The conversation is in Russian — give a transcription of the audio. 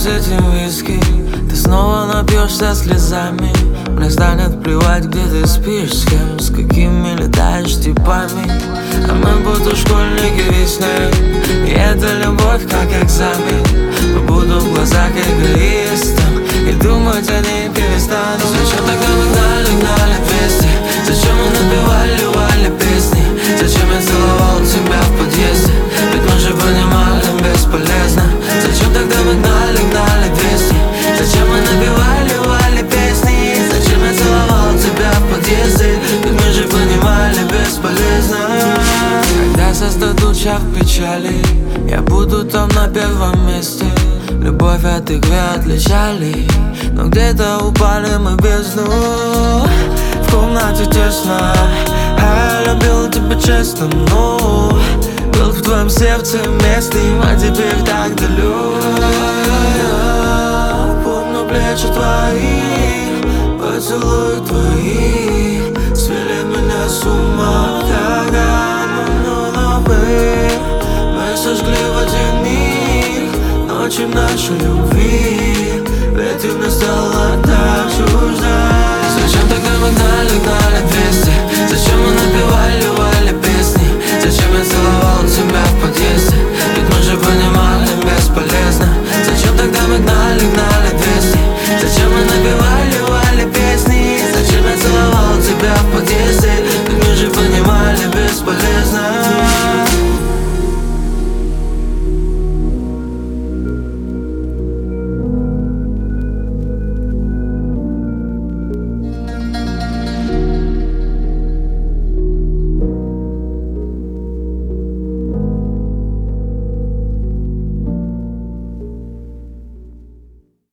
с этим виски, ты снова напьешься слезами. Мне станет плевать, где ты спишь, с кем, с какими летаешь типами. А мы будто школьники весны, и эта любовь как экзамен. Побуду в глазах эгоистом и думать о ней перестану. Зачем тогда мы гнали песни? Зачем мы напевали песни? Зачем я целовал тебя в подъезде? Ведь мы же понимали, бесполезно. Зачем тогда мы гнали песни? Зачем мы напевали песни? Зачем я целовал тебя в подъезде? Ведь мы же понимали, бесполезно. Когда создадут шаг печали, я буду там на первом месте. Любовь от игры отличали, но где-то упали мы в бездну. В комнате тесно, а я любил тебя честно, но был в твоем сердце местным, а теперь так далек. Помню плечи твои, поцелуи твои свели меня с ума. Тогда мы сожгли в один миг ночи нашей любви.